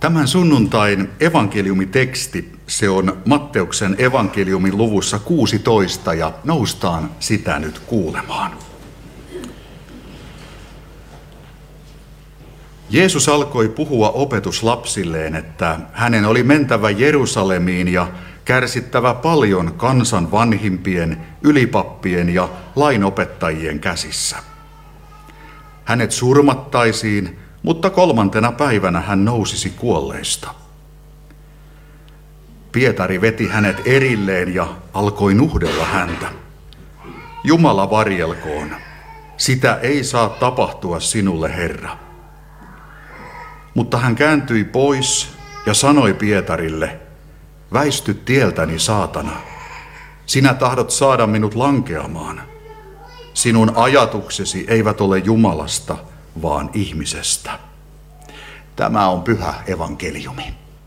Tämän sunnuntain evankeliumiteksti, se on Matteuksen evankeliumin luvussa 16 ja noustaan sitä nyt kuulemaan. Jeesus alkoi puhua opetuslapsilleen, että hänen oli mentävä Jerusalemiin ja kärsittävä paljon kansan vanhimpien, ylipappien ja lainopettajien käsissä. Hänet surmattaisiin, mutta 3. päivänä hän nousisi kuolleista. Pietari veti hänet erilleen ja alkoi nuhdella häntä. Jumala varjelkoon, sitä ei saa tapahtua sinulle, Herra. Mutta hän kääntyi pois ja sanoi Pietarille, väisty tieltäni, saatana. Sinä tahdot saada minut lankeamaan. Sinun ajatuksesi eivät ole Jumalasta, vaan ihmisestä. Tämä on pyhä evankeliumi.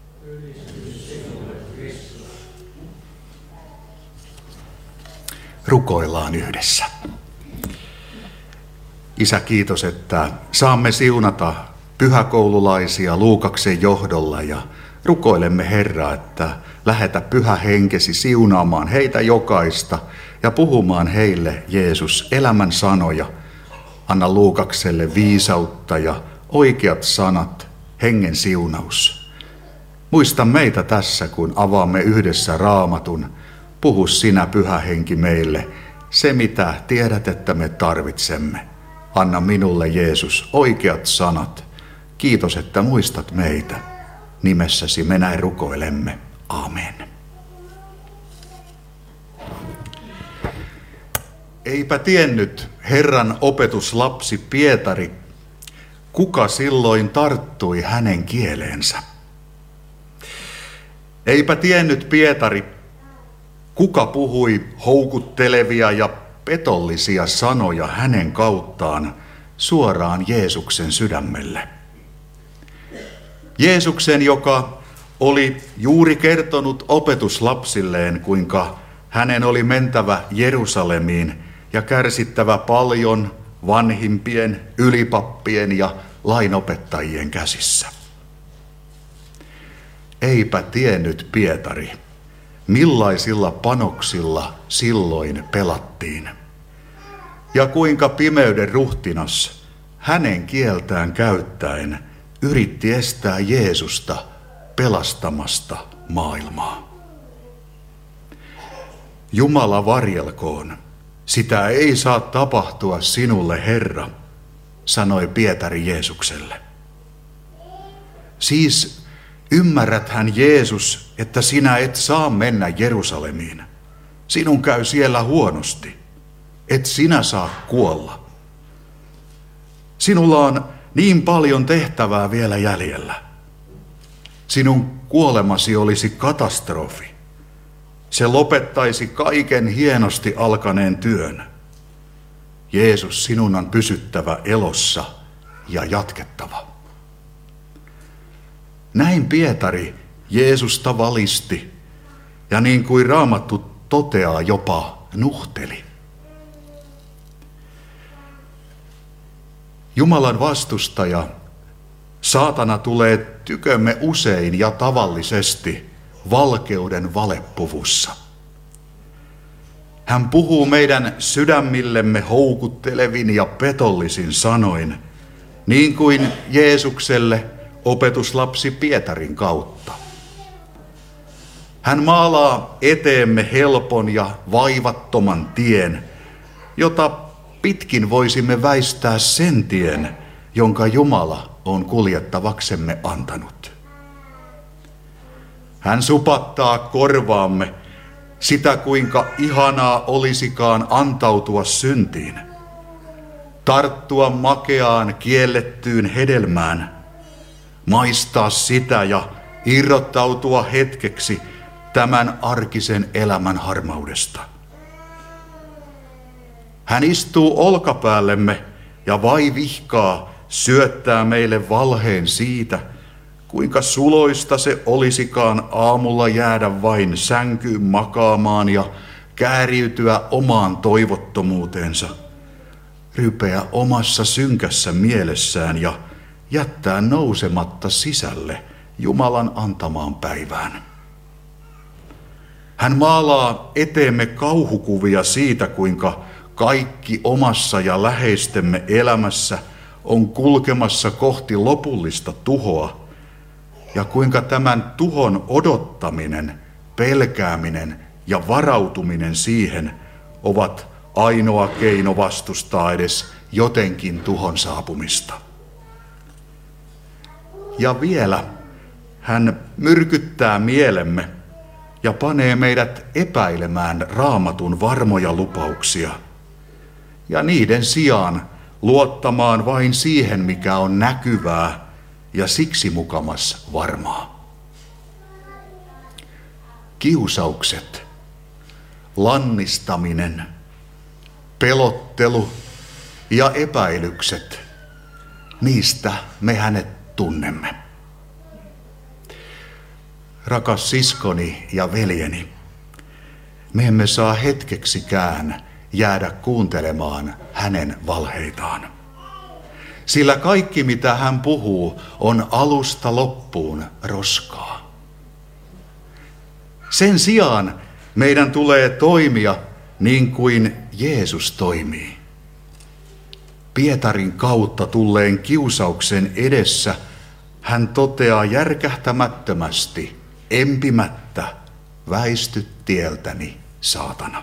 Rukoillaan yhdessä. Isä, kiitos, että saamme siunata pyhäkoululaisia Luukaksen johdolla ja rukoilemme, Herra, että lähetä pyhä henkesi siunaamaan heitä jokaista ja puhumaan heille, Jeesus, elämän sanoja. Anna Luukakselle viisautta ja oikeat sanat, hengen siunaus. Muista meitä tässä, kun avaamme yhdessä Raamatun. Puhu sinä, pyhä henki, meille se, mitä tiedät, että me tarvitsemme. Anna minulle, Jeesus, oikeat sanat. Kiitos, että muistat meitä. Nimessäsi me näin rukoilemme. Amen. Eipä tiennyt Herran opetuslapsi Pietari, kuka silloin tarttui hänen kieleensä. Eipä tiennyt Pietari, kuka puhui houkuttelevia ja petollisia sanoja hänen kauttaan suoraan Jeesuksen sydämelle. Jeesuksen, joka oli juuri kertonut opetuslapsilleen, kuinka hänen oli mentävä Jerusalemiin ja kärsittävä paljon vanhimpien, ylipappien ja lainopettajien käsissä. Eipä tiennyt Pietari, millaisilla panoksilla silloin pelattiin, ja kuinka pimeyden ruhtinas hänen kieltään käyttäen yritti estää Jeesusta pelastamasta maailmaa. Jumala varjelkoon, sitä ei saa tapahtua sinulle, Herra, sanoi Pietari Jeesukselle. Siis ymmärräthän, Jeesus, että sinä et saa mennä Jerusalemiin. Sinun käy siellä huonosti. Et sinä saa kuolla. Sinulla on niin paljon tehtävää vielä jäljellä. Sinun kuolemasi olisi katastrofi. Se lopettaisi kaiken hienosti alkaneen työn. Jeesus, sinun on pysyttävä elossa ja jatkettava. Näin Pietari Jeesusta valisti ja niin kuin Raamattu toteaa, jopa nuhteli. Jumalan vastustaja, saatana, tulee tykömme usein ja tavallisesti valkeuden valepuvussa. Hän puhuu meidän sydämillemme houkuttelevin ja petollisin sanoin, niin kuin Jeesukselle opetuslapsi Pietarin kautta. Hän maalaa eteemme helpon ja vaivattoman tien, jota pitkin voisimme väistää sen tien, jonka Jumala on kuljettavaksemme antanut. Hän supattaa korvaamme sitä, kuinka ihanaa olisikaan antautua syntiin, tarttua makeaan kiellettyyn hedelmään, maistaa sitä ja irrottautua hetkeksi tämän arkisen elämän harmaudesta. Hän istuu olkapäällemme ja vaivihkaa syöttää meille valheen siitä, kuinka suloista se olisikaan aamulla jäädä vain sänkyyn makaamaan ja kääriytyä omaan toivottomuuteensa, rypeä omassa synkässä mielessään ja jättää nousematta sisälle Jumalan antamaan päivään. Hän maalaa eteemme kauhukuvia siitä, kuinka kaikki omassa ja läheistemme elämässä on kulkemassa kohti lopullista tuhoa, ja kuinka tämän tuhon odottaminen, pelkääminen ja varautuminen siihen ovat ainoa keino vastustaa edes jotenkin tuhon saapumista. Ja vielä hän myrkyttää mielemme ja panee meidät epäilemään Raamatun varmoja lupauksia ja niiden sijaan luottamaan vain siihen, mikä on näkyvää ja siksi mukamas varmaa. Kiusaukset, lannistaminen, pelottelu ja epäilykset, niistä me hänet tunnemme. Rakas siskoni ja veljeni, me emme saa hetkeksikään jäädä kuuntelemaan hänen valheitaan. Sillä kaikki, mitä hän puhuu, on alusta loppuun roskaa. Sen sijaan meidän tulee toimia niin kuin Jeesus toimii. Pietarin kautta tulleen kiusauksen edessä hän toteaa järkähtämättömästi, empimättä, väisty tieltäni, saatana.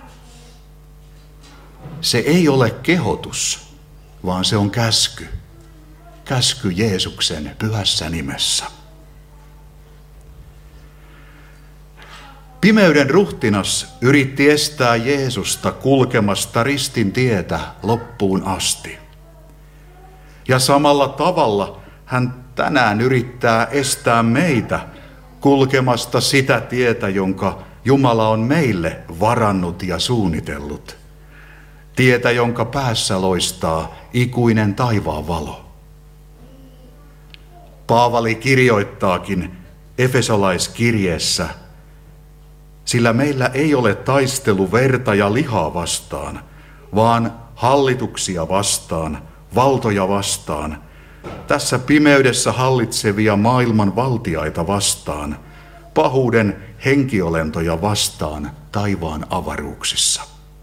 Se ei ole kehotus, vaan se on käsky. Käsky Jeesuksen pyhässä nimessä. Pimeyden ruhtinas yritti estää Jeesusta kulkemasta ristin tietä loppuun asti. Ja samalla tavalla hän tänään yrittää estää meitä kulkemasta sitä tietä, jonka Jumala on meille varannut ja suunnitellut. Tietä, jonka päässä loistaa ikuinen taivaan valo. Paavali kirjoittaakin Efesolaiskirjeessä, sillä meillä ei ole taistelu verta ja lihaa vastaan, vaan hallituksia vastaan, valtoja vastaan, tässä pimeydessä hallitsevia maailman valtiaita vastaan, pahuuden henkiolentoja vastaan taivaan avaruuksissa.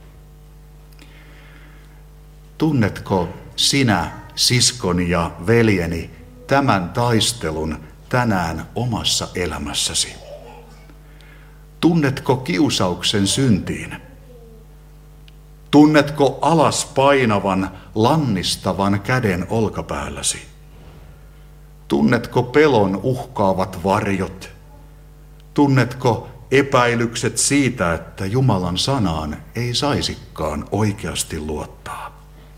Tunnetko sinä, siskoni ja veljeni, tämän taistelun tänään omassa elämässäsi? Tunnetko kiusauksen syntiin? Tunnetko alas painavan, lannistavan käden olkapäälläsi? Tunnetko pelon uhkaavat varjot? Tunnetko epäilykset siitä, että Jumalan sanaan ei saisikaan oikeasti luottaa?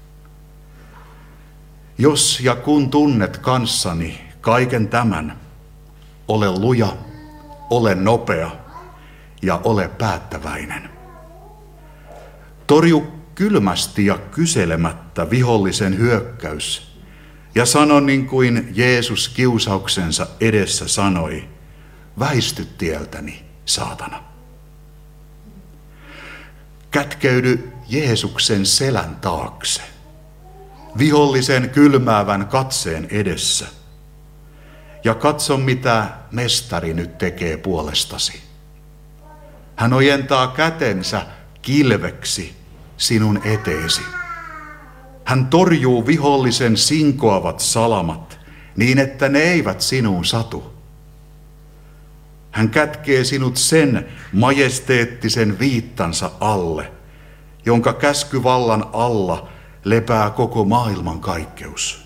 Jos ja kun tunnet kanssani kaiken tämän, ole luja, ole nopea ja ole päättäväinen. Torju kylmästi ja kyselemättä vihollisen hyökkäys ja sano niin kuin Jeesus kiusauksensa edessä sanoi, väisty tieltäni, saatana. Kätkeydy Jeesuksen selän taakse, vihollisen kylmäävän katseen edessä ja katso mitä mestari nyt tekee puolestasi. Hän ojentaa kätensä kilveksi sinun eteesi. Hän torjuu vihollisen sinkoavat salamat niin, että ne eivät sinuun satu. Hän kätkee sinut sen majesteettisen viittansa alle, jonka käskyvallan alla lepää koko maailman kaikkeus.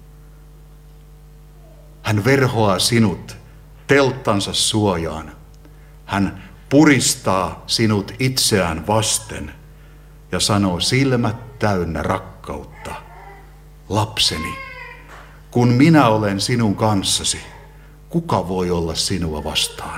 Hän verhoaa sinut telttansa suojaan. Hän puristaa sinut itseään vasten ja sanoo silmät täynnä rakkautta. Lapseni, kun minä olen sinun kanssasi, kuka voi olla sinua vastaan?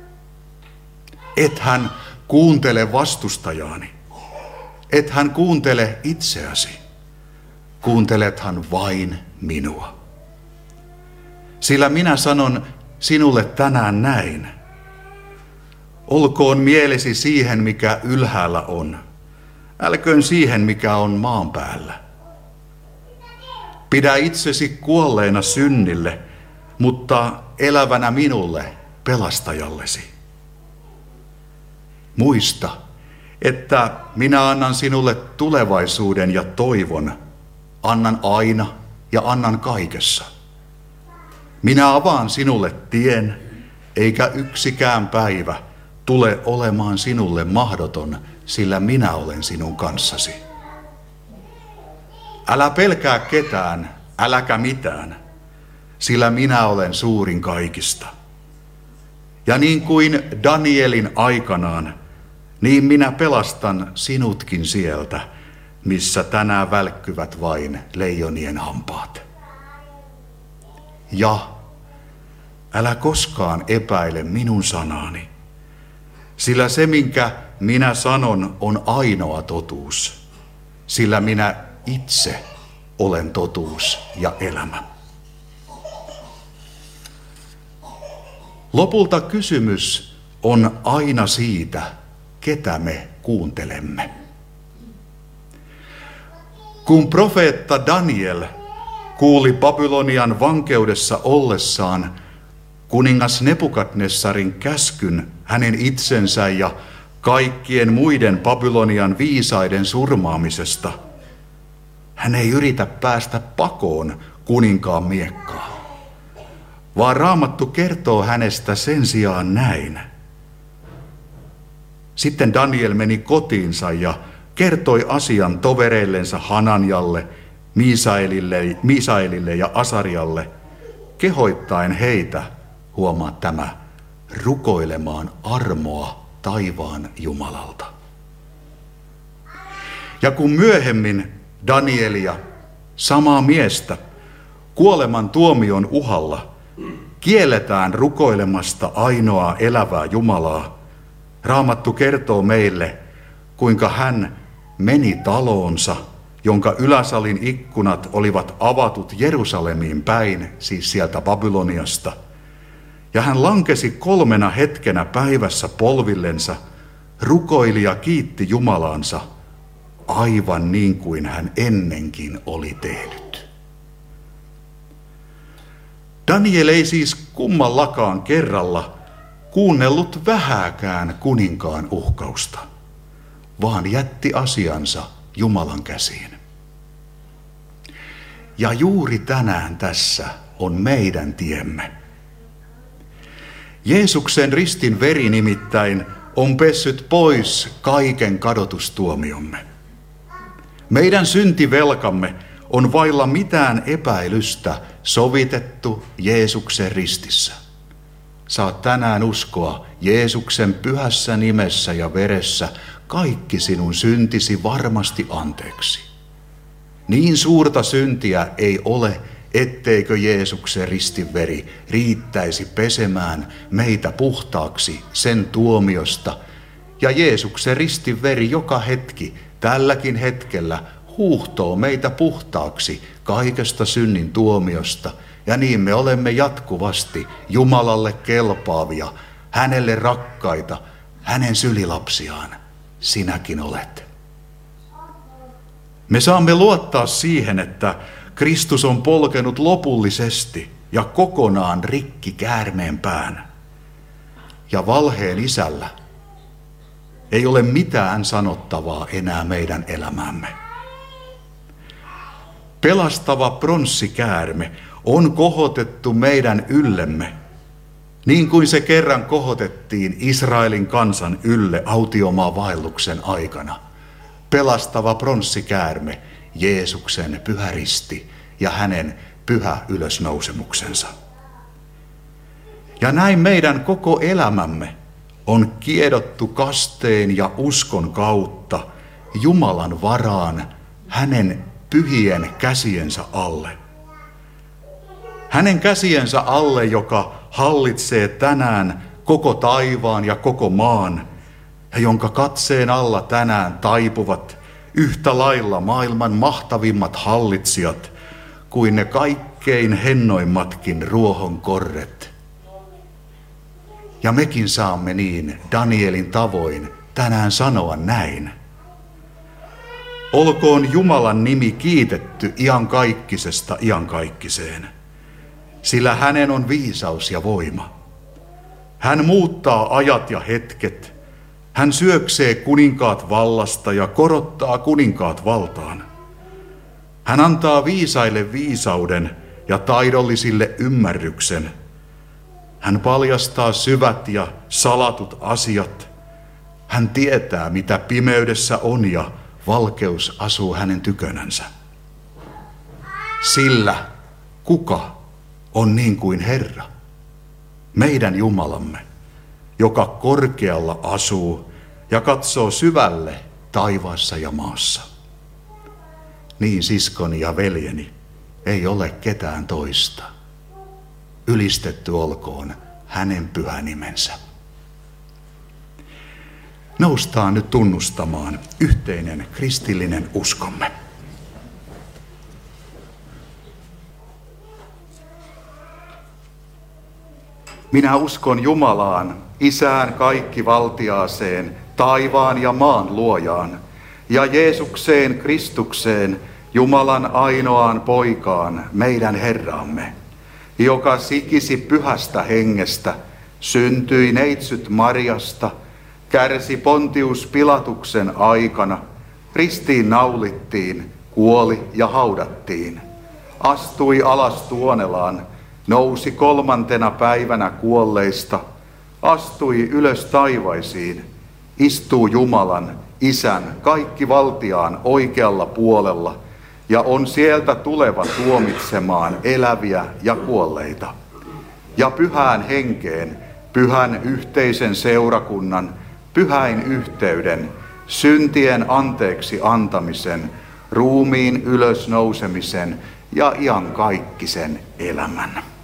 Et hän kuuntele vastustajaani. Et hän kuuntele itseäsi. Kuuntelethan vain minua. Sillä minä sanon sinulle tänään näin. Olkoon mielesi siihen, mikä ylhäällä on. Älköön siihen, mikä on maan päällä. Pidä itsesi kuolleena synnille, mutta elävänä minulle pelastajallesi. Muista, että minä annan sinulle tulevaisuuden ja toivon, annan aina ja annan kaikessa. Minä avaan sinulle tien, eikä yksikään päivä tule olemaan sinulle mahdoton, sillä minä olen sinun kanssasi. Älä pelkää ketään, äläkä mitään, sillä minä olen suurin kaikista. Ja niin kuin Danielin aikanaan, niin minä pelastan sinutkin sieltä, missä tänään välkkyvät vain leijonien hampaat. Ja älä koskaan epäile minun sanaani, sillä se, minkä minä sanon, on ainoa totuus, sillä minä itse olen totuus ja elämä. Lopulta kysymys on aina siitä, ketä me kuuntelemme. Kun profeetta Daniel kuuli Babylonian vankeudessa ollessaan kuningas Nebukadnessarin käskyn hänen itsensä ja kaikkien muiden Babylonian viisaiden surmaamisesta, hän ei yritä päästä pakoon kuninkaan miekkaa, vaan Raamattu kertoo hänestä sen sijaan näin. Sitten Daniel meni kotiinsa ja kertoi asian tovereillensa Hananjalle, Misaelille ja Asarialle, kehoittaen heitä, huomaa tämä, rukoilemaan armoa taivaan Jumalalta. Ja kun myöhemmin Danielia, samaa miestä, kuoleman tuomion uhalla kielletään rukoilemasta ainoaa elävää Jumalaa, Raamattu kertoo meille, kuinka hän meni taloonsa, jonka yläsalin ikkunat olivat avatut Jerusalemiin päin, siis sieltä Babyloniasta. Ja hän lankesi 3 hetkenä päivässä polvillensa, rukoili ja kiitti Jumalaansa, aivan niin kuin hän ennenkin oli tehnyt. Daniel ei siis kummallakaan kerralla kuunnellut vähääkään kuninkaan uhkausta, vaan jätti asiansa Jumalan käsiin. Ja juuri tänään tässä on meidän tiemme. Jeesuksen ristin veri nimittäin on pessyt pois kaiken kadotustuomiomme. Meidän syntivelkamme on vailla mitään epäilystä sovitettu Jeesuksen ristissä. Saat tänään uskoa Jeesuksen pyhässä nimessä ja veressä kaikki sinun syntisi varmasti anteeksi. Niin suurta syntiä ei ole, etteikö Jeesuksen ristinveri riittäisi pesemään meitä puhtaaksi sen tuomiosta. Ja Jeesuksen ristinveri joka hetki, tälläkin hetkellä, huuhtoo meitä puhtaaksi kaikesta synnin tuomiosta. Ja niin me olemme jatkuvasti Jumalalle kelpaavia, hänelle rakkaita, hänen sylilapsiaan. Sinäkin olet. Me saamme luottaa siihen, että Kristus on polkenut lopullisesti ja kokonaan rikki käärmeen pään. Ja valheen isällä ei ole mitään sanottavaa enää meidän elämäämme. Pelastava pronssikäärme on kohotettu meidän yllemme, niin kuin se kerran kohotettiin Israelin kansan ylle autiomaavaelluksen aikana. Pelastava pronssikäärme, Jeesuksen pyhä risti ja hänen pyhä ylösnousemuksensa. Ja näin meidän koko elämämme on kiedottu kasteen ja uskon kautta Jumalan varaan hänen pyhien käsiensä alle. Hänen käsiensä alle, joka hallitsee tänään koko taivaan ja koko maan, ja jonka katseen alla tänään taipuvat yhtä lailla maailman mahtavimmat hallitsijat kuin ne kaikkein hennoimmatkin ruohonkorret. Ja mekin saamme niin Danielin tavoin tänään sanoa näin. Olkoon Jumalan nimi kiitetty iankaikkisesta iankaikkiseen. sillä hänen on viisaus ja voima. Hän muuttaa ajat ja hetket. Hän syöksee kuninkaat vallasta ja korottaa kuninkaat valtaan. Hän antaa viisaille viisauden ja taidollisille ymmärryksen. Hän paljastaa syvät ja salatut asiat. Hän tietää, mitä pimeydessä on, ja valkeus asuu hänen tykönänsä. Sillä kuka on niin kuin Herra, meidän Jumalamme, joka korkealla asuu ja katsoo syvälle taivaassa ja maassa. Niin, siskoni ja veljeni, ei ole ketään toista. Ylistetty olkoon hänen pyhä nimensä. Noustaan nyt tunnustamaan yhteinen kristillinen uskomme. Minä uskon Jumalaan, Isään kaikkivaltiaaseen, taivaan ja maan luojaan, ja Jeesukseen Kristukseen, Jumalan ainoaan poikaan, meidän Herramme, joka sikisi pyhästä hengestä, syntyi neitsyt Mariasta, kärsi Pontius Pilatuksen aikana, ristiin naulittiin, kuoli ja haudattiin, astui alas Tuonelaan, nousi 3. päivänä kuolleista, astui ylös taivaisiin, istuu Jumalan, Isän, kaikkivaltiaan oikealla puolella ja on sieltä tuleva tuomitsemaan eläviä ja kuolleita. Ja pyhään henkeen, pyhän yhteisen seurakunnan, pyhäin yhteyden, syntien anteeksi antamisen, ruumiin ylösnousemisen ja iankaikkisen elämän.